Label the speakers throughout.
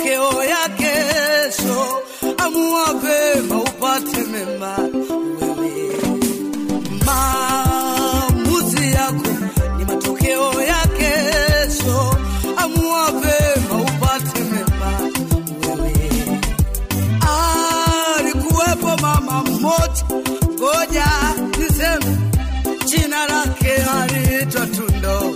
Speaker 1: matokeo ya kesho. Amua vema upate mema wewe. Maamuzi yako ni matokeo ya kesho. Amua vema upate mema wewe. Alikuwepo mama mmoja, ngoja niseme jina lake, aliitwa Tundo.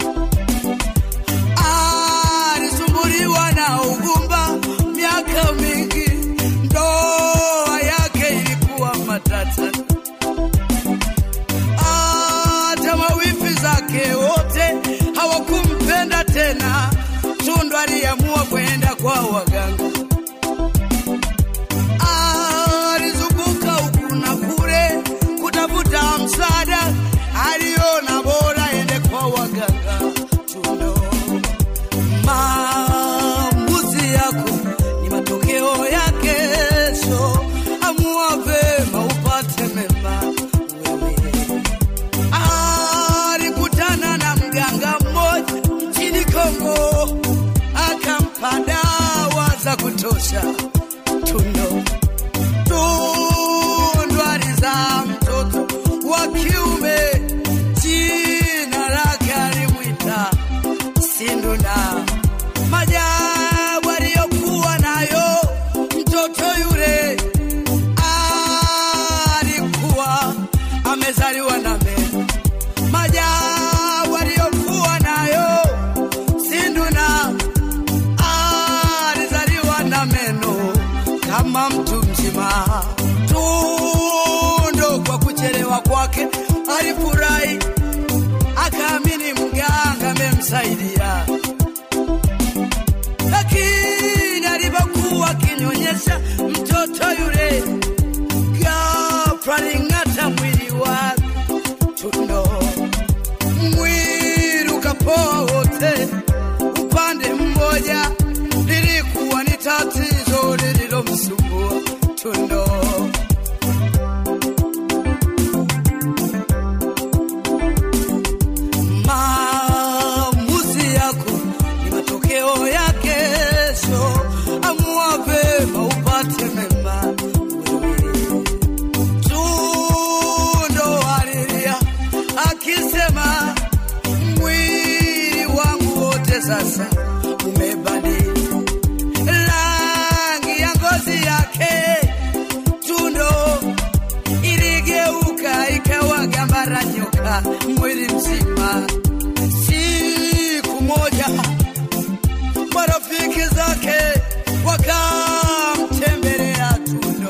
Speaker 1: Alisumbuliwa na ugumba miaka mingi, ndoa yake ilikuwa matata. Hata mawifi zake wote hawakumpenda tena. Tundo aliamua kwenda kwa waganga. Alizunguka huku na kule kutafuta msaada, aliona bora ende kwa waganga. Tundo, maamuzi yako ni matokeo ya kesho. Amua vema upate mema wewe. Alikutana na mganga mmoja nchini Kongo, akampa dawa za kutosha. Tundo alizaa mtoto wa kiume, jina lake alimwita Sinduna. Maajabu aliyokuwa nayo mtoto yule, alikuwa amezaliwa na meno. Maajabu aliyokuwa nayo Sinduna, alizaliwa na meno kama mtu mzima. Tundo kwa kuchelewa kwake alifurahi, akaamini mganga amemsaidia. Lakini alipokuwa akinyonyesha mtoto yule, ghafla aling'ata mwili wake. Tundo, mwili ukapoa wote upande mmoja. Lilikuwa ni tatizo lililomsumbua Tundo. Maamuzi yako ni matokeo ya kesho. Amua vema upate mema wewe. Tundo alilia akisema, mwili wangu wote sasa umebadili rangi ya ngozi yake. Tundo iligeuka ikawa gambara nyoka mwili mzima. Siku moja marafiki zake wakamtembelea Tundo.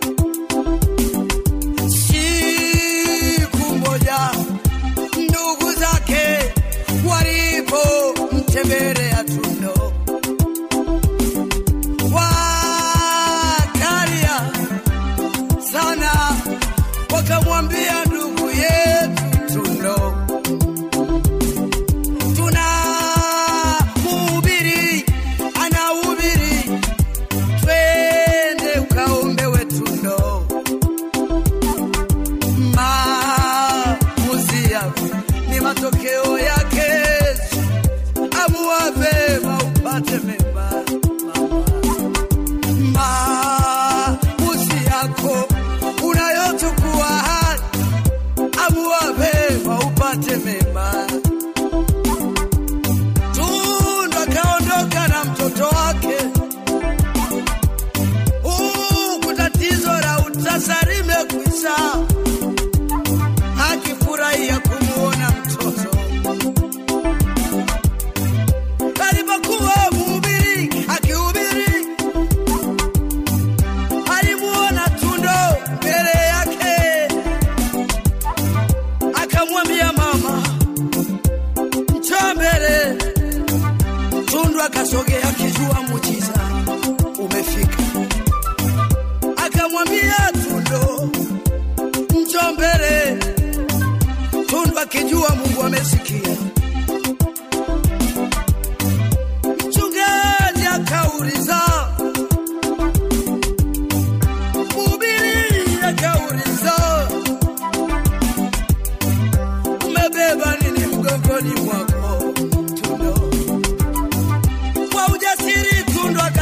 Speaker 1: Siku moja ndugu zake walipomtembelea Tundo, wakalia sana, wakamwambia ndugu yetu Tundo, tuna mhubiri anahubiri, twende ukaombewe Tundo. Maamuzi yako ni matokeo ya kesho. Amua vema upate mema. Maamuzi yako unayochukua, amua vema upate mema. Tundo akaondoka na mtoto wake, huku tatizo la utasa limekwisha, akifurahia kumuona mtoto. Alipokuwa mhubiri akihubiri, alimuona Tundo mbele yake, akamwambia mama, njoo mbele. Tundo akasogea akijua muujiza umefika, akamwambia Tundo, njoo mbele. Tundo akijua Mungu amesikia. Mchungaji akauliza, mhubiri akauliza, umebeba nini mgongoni mwako? Tundo kwa ujasiri Tundo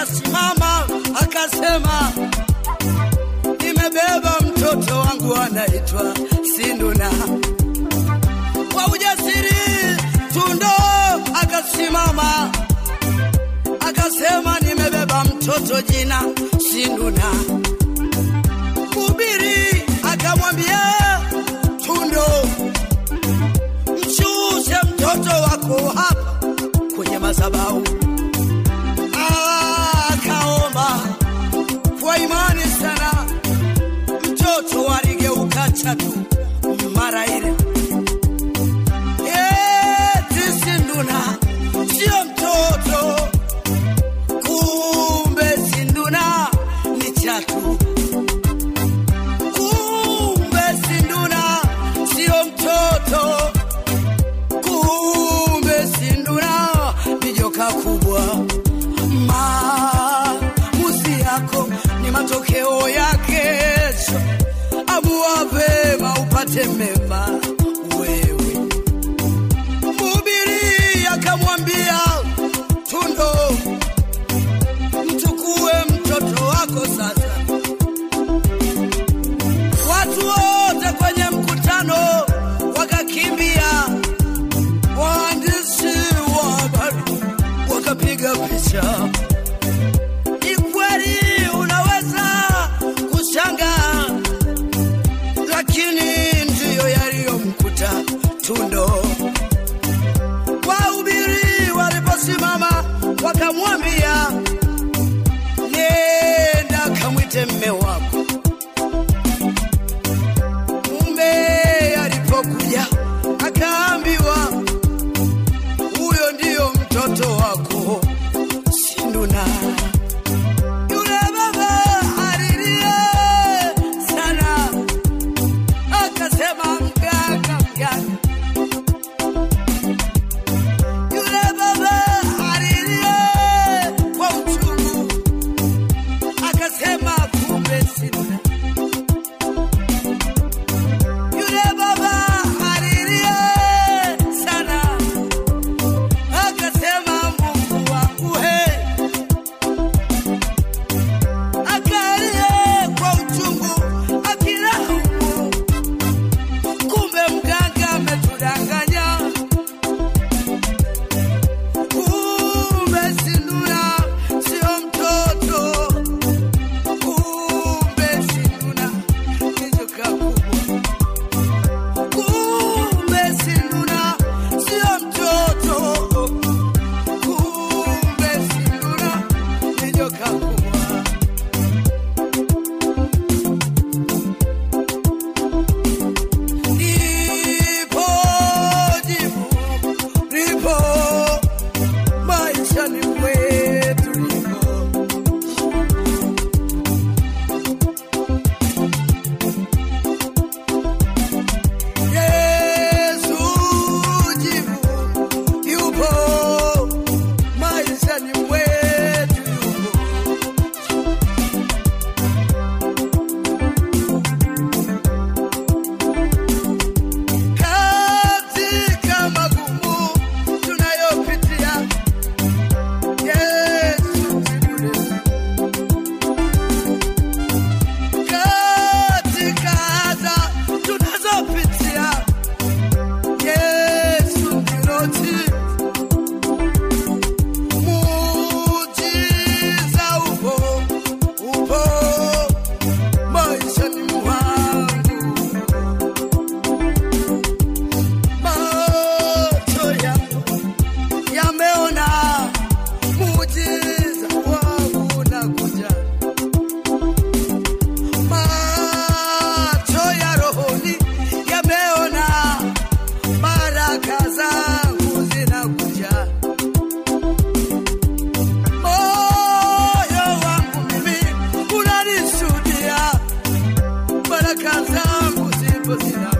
Speaker 1: akasema nimebeba mtoto wangu anaitwa Sinduna. Kwa ujasiri Tundo akasimama akasema nimebeba mtoto jina Sinduna. Mhubiri akamwambia Tundo, mshushe mtoto wako hapa kwenye madhabahu. Akaomba kwa imani sana, mtoto aligeuka chatu mara ile. Sinduna sio mtoto, kumbe Sinduna ni chatu. Kumbe Sinduna sio mtoto, kumbe Sinduna ni joka kubwa. Maamuzi yako ni matokeo ya kesho. Amua vema upate mema wewe. Mhubiri akamwambia Tundo, mchukue mtoto wako sasa. Watu wote kwenye mkutano wakakimbia, waandishi wa habari wakapiga picha. Ni kweli unaweza kushangaa, lakini ndiyo yaliyomkuta Tundo. Wahubiri waliposimama wakamwambia, nenda kamwite mume wako. Mume alipokuja akaambiwa, huyo ndiyo mtoto wako Sinduna. Yule baba alilia sana, akasema mganga. Yule baba alilia kwa uchungu, akasema kumbe Sinduna. Yule baba alilia sana, akasema Mungu wangu akalia kwa uchungu akilaumu, kumbe mganga ametudanganya. Kumbe Sinduna sio mtoto, kumbe Sinduna ni joka kubwa. Kumbe Sinduna sio mtoto, kumbe Sinduna ni joka kubwa. Nipo jibu, nipo maishani mwetu, nipo. Yesu jibu yupo maishani mwetu, yupo. Katika magumu tunayopitia, Yesu jibu. Katika adha tunazopitia, Yesu ndilo jibu. Muujiza upo maishani mwangu. Macho yangu yameona muujiza wangu unakuja. Macho ya rohoni yameona baraka zangu zinakuja. Moyo wangu mimi unanishuhudia baraka zangu zipo zina